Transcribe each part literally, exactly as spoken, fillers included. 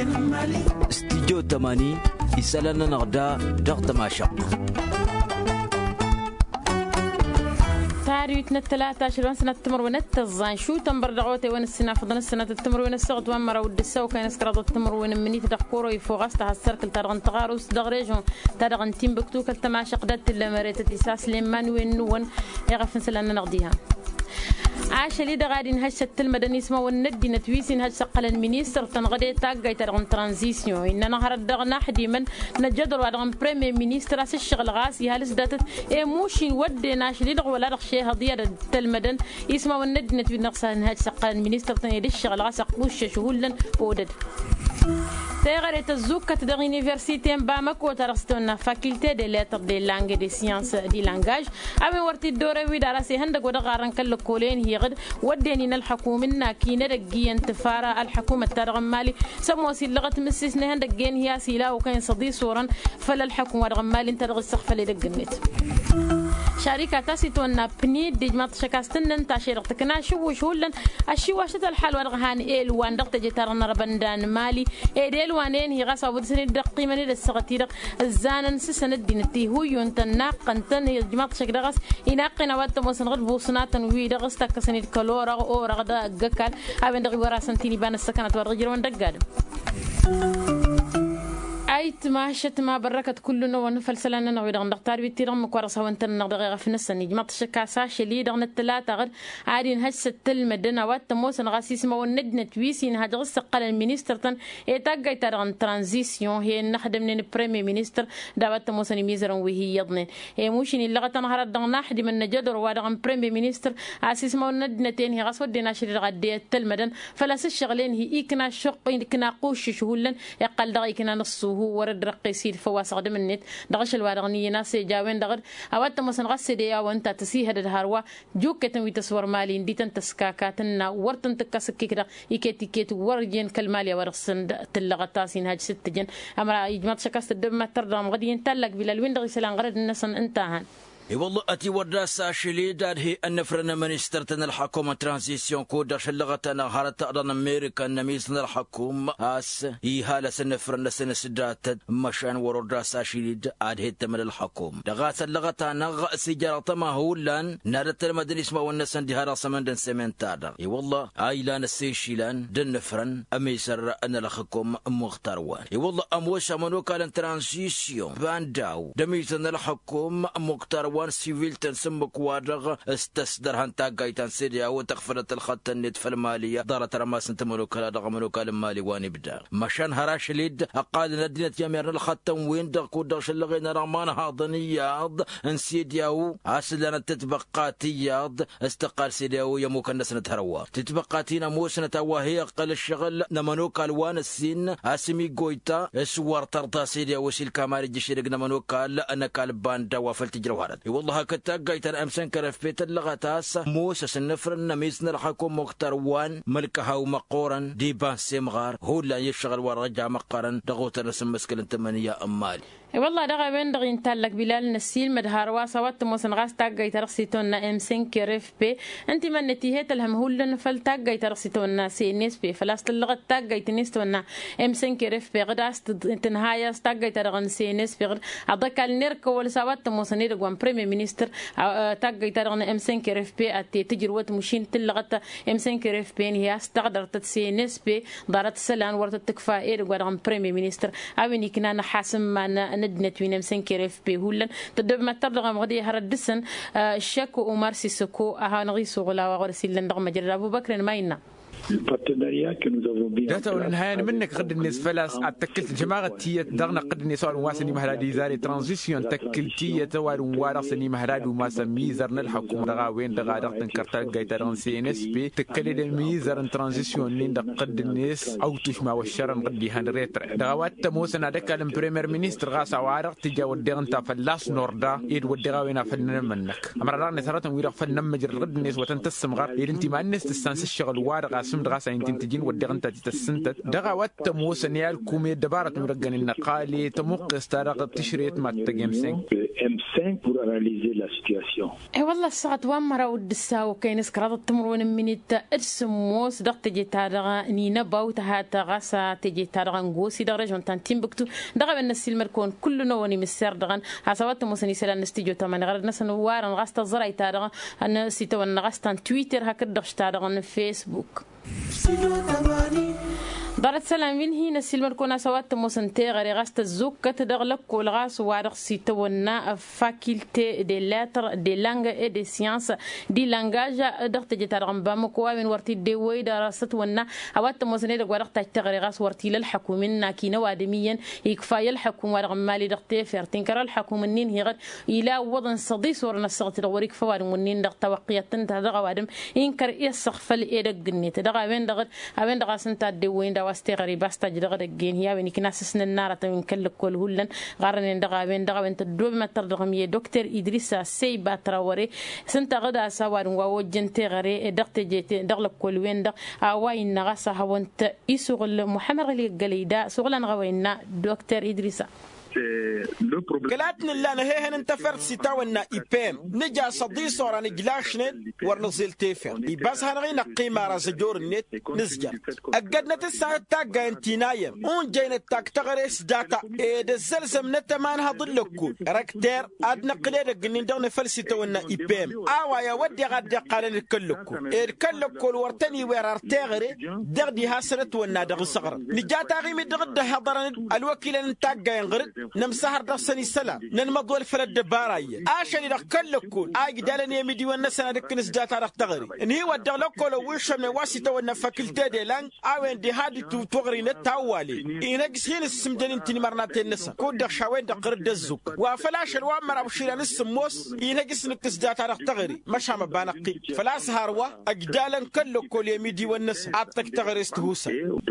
استديو ثمانين يسالنا نغدا ضغط ما شق تاريخنا الثلاثة عشر سنة تمر ونت الزين شو تمبر دعوتي وين السنة فضنا السنة تمر وين السقط وين مرا ود السو كان سكرات التمر وين مني تدقورو يفوغست هالسركل ترغن تغاروس دغريجون ترغن تيم بكتو كل تماشى قدرت اللي مريت تساس لمن وين وين يغفن سلنا نغديها عاش لي دغادين هشت المدني اسمه والندي نتويسين هش سقل المينيستر تنغدي تاغاي ترغن ترانزيسيون ان نهار دغنا حدي من نجدر وادغن بريمي مينيستر اس الشغل غاسي هالس داتت اي موشي ودي ناش لي دغ ولا دغ شي هضيه المدن اسمه والندي نتوي نقصان هش سقل المينيستر تني الشغل غاسق وش شهولن ودد تغيرت الزوكة تدغ يونيفرسيتي بامك وترستونا فاكولتي دي ليتر دي لانغ دي سيانس دي لانغاج أبي ورتي الدورة وي دراسي هندق ودغارن كل كولين هي غد وديني الحكومة ناكينة دقي انتفارة الحكومة ترغم مالي سموسي لغة مسسنا هندق جين هي سيلا وكان صدي صورا فلا الحكومة رغم مالي انت رغ السقف اللي دق النت شركة تاسيتونا بنيد دي جماعة شكاستن تاشير تكنا شو شهولن الشي واشت الحال ورغهان إيل وان دقت جتارنا ربندان مالي إيديل وانين هي غاسا ودسني دقي مني السغتير الزانن سسن الدين تي هو ينتناق قنتن هي جماعة شك دغس يناقنا وات موسن غد بوسنات وي دغس تكسني الكلور او رغدا جكال ابن دغي ورا سنتيني بان السكنات ورجل وان دقاد أيت ما شت ما بركت كلنا ونفلسلنا نويدغن دكتور بيتيرم مكورس هو انت نغدغ في نسن نجمط شكاسا شلي دغن الثلاثه غد عادين هشت المدنه وات موسن غاسيس ما وندنا تويسين هاد سقل المينستر تن ايتاغاي ترغن ترانزيسيون هي نخدم من بريمي مينستر دعوت موسن ميزرن وهي يضن هي موشني اللغه تنهار دغنا حد من نجدر ودغن بريمي مينستر اسيس ما وندنا تين هي غاس ودينا شري غدي المدن فلاس الشغلين هي ايكنا شق كنا قوش شهولن يقل دغ كنا نصو ورد رقيسي فواس قدم النت دغش الوارغني ناس جاوين دغر اوات مسن غسديا وانت تسي هد الهروا جوكتن ويتصور مالي ديتن تسكاكاتنا ورتن تكسكي كده يكيتي كيت ورجين كالماليا ورسن تلغتاسين هاج ست جن امرا يجمع شكاست الدم تردم غدي ينتلك بلا الوين دغ سلان غرد الناس انتهان اي والله اتي وردا ساشلي دار هي ان فرنا منسترتنا الحكومه ترانزيسيون كود شلغتنا هارت ادن امريكا نميسنا الحكومه اس هي هاله سنفرنا سنسدات مشان وردا ساشلي اد هي تمر الحكومه دغات لغتنا غ سجاره ما هو لان نادت المدن اسمه ونسن دي هرا سمندن سمنتادر اي والله اي لان السيشيلان دنفرن اميسر ان الحكومه مختار وان اي والله اموش منو كان ترانزيسيون بانداو دميسنا الحكومه مختار وان سيفيل تنسم كوادغ استصدر هانتا قايتان سيديا وتغفرت الخط النت في الماليه دارت رماس انت ملوك لا دغ ملوك المالي واني بدا مشان هراش ليد اقال ندنت يمير الخط وين دغ ودغ شلغينا رمان هاضنياض انسيدياو اسلنا تتبقاتياض استقال سيدياو يموك الناس نتهروا تتبقاتينا موسنه وهي قل الشغل نمنوك الوان السين اسمي قويتا اسوار ترضى سيديا وسيل كمال الجشيرق نمنوك لا انا كالباندا وفلت جروهرت والله كتاقايت امسن كرف بيت اللغتاس موسى النفرن ميزن الحكومه مختار وان ملكها ومقورا ديبان سمغار هو اللي يشغل ورجع مقارن دغوت الرسم مسكن ثمانيه امال والله دغا وين دغ ينتلك بلال نسيل مدهار واسوات موسن غاس تاغاي ترسيتونا ام خمسة كرف بي انت من نتيهه الهم هولن فلتاغاي ترسيتونا سي نس بي فلاست اللغه تاغاي تنستونا ام خمسة كرف بي غداس تنهايا تاغاي ترغن سي نس بي ادك النرك ولسوات موسن يدغون بريمي مينستر تاغاي ترغن ام خمسة كرف بي اتي تجروت مشين تلغه ام خمسة كرف بي هي استقدرت سي نس بي دارت سلان ورت تكفى اير غدغن بريمي مينستر اويني كنا حاسم ما ندنت وين مسنكرف بهولن تدب ما ترغ مغدي هردسن الشك ومارسي سكو اهانغي سوغلا وغرسيلن دغ مجر ابو بكر ماينا جاتا ونهاية منك غد الناس فلاس اتكلت جماعة تية دغنا قد الناس واسني مهرادي زاري ترانزيسيون تكلتية توار وارسني مهراد وما سميزر الحكومة دغا وين دغا دغتن كرتا جايتران سي ان اس بي تكلد الميزر ترانزيسيون لين قد الناس او تشما والشرن قد هان ريتر دغا وات موسنا دك البريمير مينستر غاسا وارق تجا ودغن تا فلاس نوردا يد ودغا وين فنن منك امر ران سرتن ويرق فنن مجر غد الناس وتنتسم غير انت ما الناس تستانس الشغل وارق اسم دغا ساين تجين ودغن تتسنت دغا وات موسنيال كومي دبارت مرغن النقالي تمق استارق تشريت ما تجمسين إم خمسة pour analyser la situation. اي والله الساعة وامرا ودساو كاين سكرات التمرون منيت السموس دغ تجي تارغا نينا باوتها تغاسا تجي تارغا نغوسي دغ رجون تان تيمبكتو دغ بن السيل مركون كل نوني مسير دغن حسابات موسني سلا نستيجو تمن غير نسن وارن غاستا زراي تارغا ان سيتو غاستان تويتر هكا دغ تارغا فيسبوك دارت سلام من هنا سيلمر كنا سوات موسنتي غير غاست الزوك كتدغلق كل غاس وارغ سيتونا فاكولتي دي لاتر دي لانغ اي دي سيانس دي لانغاج دغت جتارغم بامكوا من ورتي دي وي درست ونا اوات موسني دغ ورغ تغري غاس ورتي للحكومين كينا وادميا يكفاي الحكومه رغم مالي دغتي فيرتين كرا الحكومه نين هي غد الى وضن صديس ورنا الصغت دغوريك فوار منين دغ توقيت تدغ وادم ينكر يسخف الايدك نيت دغ وين دغ وين دغ سنت دي وين واستي غريبه استجد الجين هي وين كنا سسن النار تنكل كل هولن غارن دغا بين دغا بنت دوب ما ترغم يا دكتور ادريس سيبا تراوري سنت غدا سوار ووجنت غري دغت جيت دغل كل وين دغ وين غسا هونت يسغل محمد علي قليدا سغلن غوينا دكتور ادريس كلاتنا اللي أنا هي هن تفرد ستاونا إبام نجا صدي صورة نجلاشن ورنزل تفر بس هنغي نقيمة رزجور النت نسجر أجدنا تسعة تاجا انتنايم اون جينا تاج تغرس داتا إذا الزلزم نتمان هضلكوا ركتير أدنى قليل جنين دون فلسطونا إبام أوا يا ودي غد قالن كلكوا الكلكوا ورتني ويرارتغري دغدي هاسنة ونا دغ صغر نجات أغيم دغد هضرن الوكيل انتاجا ينغرد نمسحر دسني سلا ننمضوا الفرد دباراي عشان يدخلكوا اي دالني يمدي والنسنا دكنس داتا رختغري ان هي ودغلكوا وشم واسيته ونفكلتي ديلان او دي هادي توغري نتاوالي ان غسين السمدن انت مرنات النسا كود شاوين دقر دزوك وفلاش الوامر ابو شيران السموس ان غسن نكس داتا رختغري مش ما بانقي فلاس هاروا اجدالن كلكوا يمدي والنسا اتك تغريستهوسا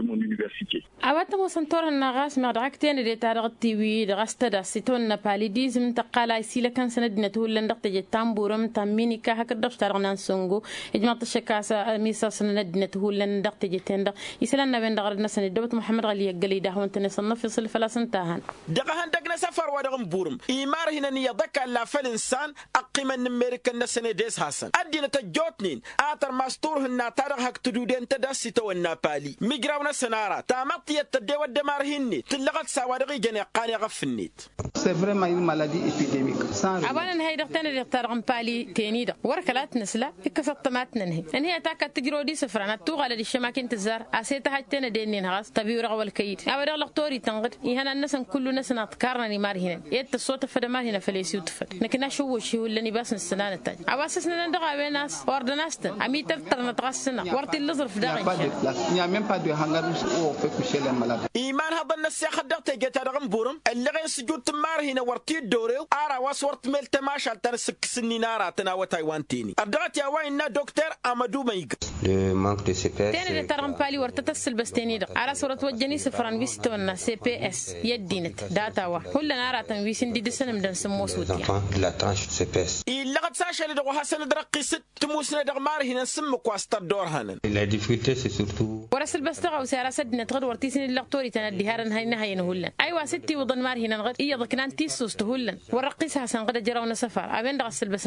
عوات موسنتور النغاس مدعكتين دي تارغ التيوي دغست دا سيتون باليديزم تقالا يسيلا كان سندنا تولن دغت جتامبورم تامينيكا هكا دغ تارغنا سونغو اجمع تشكاسا ميسا سندنا تولن دغت جتين دغ يسلنا بين دغردنا سند دوت محمد علي قليدا هو انت نصنف في فلاس انتهان دغهن دغنا سفر ودغم بورم ايمار هنا نيضك لا فلنسان اقيم الامريكا نسنديس حسن ادينا تجوتنين اتر ماستور هنا تارغ هك تدودن تدسيتو النابالي ميغراونا سنارا تامطي التدي ودمار هني تلغت سوادغي جن قاني غفنيت C'est vraiment une maladie épidémique. أولاً هاي دكتور اللي اختار بالي تاني ده وركلات نسلا كفت طمات ننهي إن هي تاكل تجرودي سفرنا توغل اللي الشماكين تزار أسيتها حتى نديني نهاس تبي ورغ والكيد أولا لقطوري تنقد يهنا الناس كل ناس نتكارنا نمار هنا يت الصوت فدا ما هنا فليس يتفد لكن شو وشي ولا نباس السنان التاج أواسسنا ندغى بين ناس وردناستن أمي تفتر نتغسنا ورتي اللزر في داعي Il n'y a même pas de hangar où on peut coucher les malades. إيمان هذا الناس يخدق تيجي ترغم بورم اللي غير سجود تمار هنا ورتي دوريو أرا وصورت ميل تماشى تنسك سني نارا تناوى تايوان تيني أردغت يا وين دكتور أمادو ميك le manque de C P S تاني ترغم بالي ورتتسل بس تاني ده على صورة وجني سفران بيستونا سي بي اس يدينت داتا وا كلنا نارا تنبيسين دي دسنا مدن سمو سوديا de la tranche C P S. إلا قد ساشا اللي دغوا حسن درقي ست تموسنا دغمار هنا نسمك واستر دور هنا La difficulté c'est surtout ورسل بس تغاو سيارة سدنا تغد ورتيسين اللقطوري تندي هارن هاي نهاين هولن أيوة ستي وضن مار هنا نغد إيا ضكنان تيسوس تهولن ورقيسها سنغد جراونا سفر أبين دغسل بس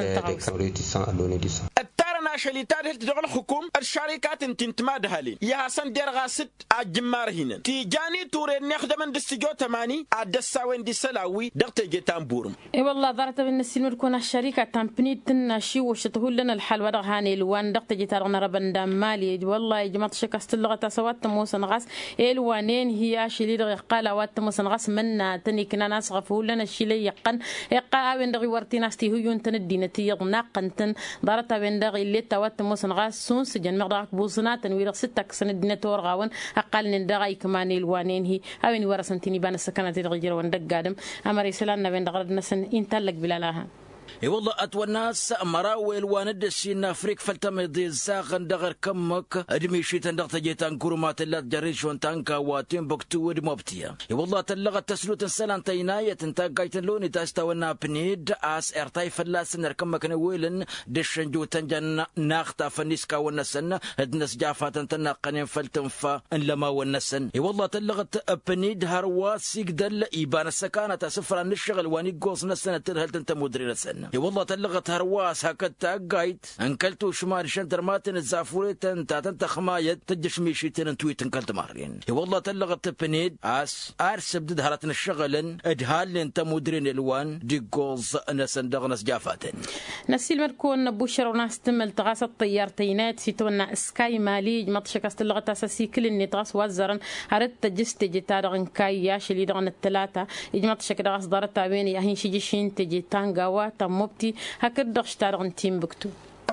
تغاو التارنا شليتار هل تدغل حكوم الشركات انتنتماد هالين يا حسن دير غاسد أجمار هنا تيجاني تورين نخدم دستيجو تماني أدساوين دي سلاوي دغت جيتان بورم اي والله ضرت بالنسي نكون الشركه تامبني تنشي وشتهول لنا الحل ودغ هاني الوان دغت جيتارنا ربن مالي والله يا جماعه شكست اللغه سوات موسن غاس الوانين هي شيلي دغ قال وات موسن غاس منا تني كنا ناس غفول لنا الشيلي يقن يقا وين دغ ورتي ناستي هو ينتن الدينتي ناقنتن ضرت بين دغ اللي توات موسن غاس سون سجن مغدق بوسنا تنوير ستك سن دينتور غاون اقل دغ كمان الوانين هي اوين ورسنتني بان سكنات دغ جير وان دغ قادم امر يسلان بين دغ نسن انتلق بلا لها اي والله اتوى الناس مراوي الواند السين افريك فلتمضي الزاغن دغر كمك ادمي شي تندغ تجيتان كرومات لا جريش وانتانكا واتين بكتو ودموبتيا اي والله تلغ التسلوت انسلان تيناية تنتا قايتن لوني تاستونا بنيد اس ارتاي فلاس نركمك نويلن دشن جو تنجن ناختا فنيسكا والنسن هدنس جافات انتنا قنين فلتنفا ان لما والنسن اي والله تلغت بنيد هروا سيقدل ايبان السكانة سفرا نشغل واني قوص نسن ترهل تنتا مدري لسن اي والله تلغت هرواس هكذا قايت انكلتو شمال شنتر ماتن الزافوريتن تاتن خمايت تجش ميشيتن تويت انكلت مارين اي والله تلغت بنيد اس ارس بدد هرتن الشغلن ادهال انت مدرين الوان دي جوز نسن دغنس جافاتن نسيل مركون بوشر وناس تمل تغاس الطيارتينات سيتونا سكاي مالي مطشك استلغت اساسي كل النطاس وزرن هرت جست جتارغن كايا شلي دغن الثلاثه يجمطشك دغاس دارتا بين يهين شيجيشين تجي تانغاوا تموبتي هكذا اشتارغن تيمبكتو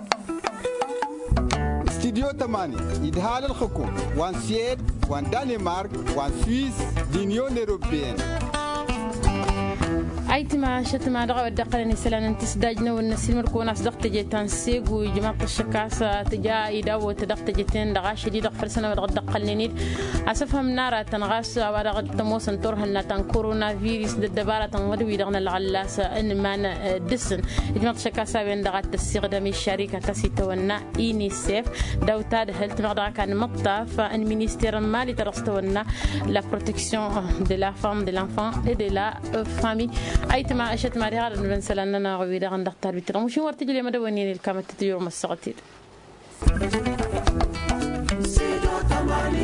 استديو تمانية إدهال الحكومة وان سيد وان دنمارك وان سويس لينيون أوروبيين أيت ما شت ما دغوا الدقلني سلان انتسداجنا والنسيل مركون أصدق تجتان سيج وجماعة الشكاسة تجا إيدا وتدق تجتين دغاش دي دق فرسنا ودق دقلني أسفهم نارا تنغاس ودق تموس انتورها لنا كورونا فيروس الدبارة تنغدوي دغنا العلاسة إن ما دسن جماعة الشكاسة بين دغات تستخدم الشركة تسيتونا إينيسيف دوتاد هلت مغدا كان مطاف ان مينيستير مالي ترستونا لا بروتكسيون دي لا فام دي لانفان اي دي لا فامي أيت ما أشت ما رجال بنسلنا أنا غويدا عند دكتور بيتر مش هو ارتجل يوم دواني الكامة تيجي يوم الساعتين